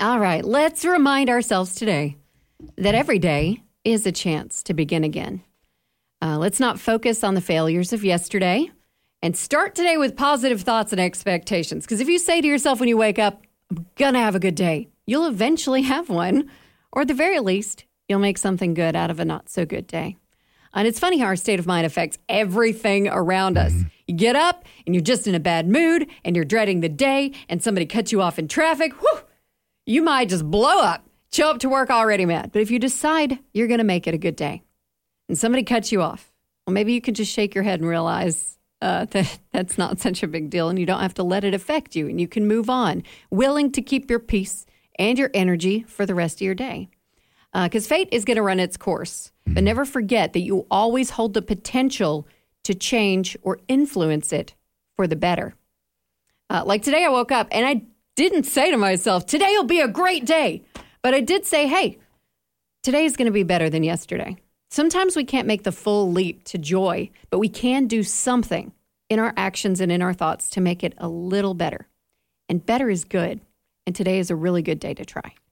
All right, let's remind ourselves today that every day is a chance to begin again. Let's not focus on the failures of yesterday and start today with positive thoughts and expectations. Because if you say to yourself when you wake up, I'm going to have a good day, you'll eventually have one. Or at the very least, you'll make something good out of a not so good day. And it's funny how our state of mind affects everything around us. You get up and you're just in a bad mood and you're dreading the day and somebody cuts you off in traffic. Whew, you might just blow up, show up to work already mad. But if you decide you're going to make it a good day and somebody cuts you off, well, maybe you can just shake your head and realize that that's not such a big deal and you don't have to let it affect you and you can move on, willing to keep your peace and your energy for the rest of your day. Because fate is going to run its course. But never forget that you always hold the potential to change or influence it for the better. Like today I woke up and I didn't say to myself, today will be a great day. But I did say, hey, today is going to be better than yesterday. Sometimes we can't make the full leap to joy, but we can do something in our actions and in our thoughts to make it a little better. And better is good. And today is a really good day to try.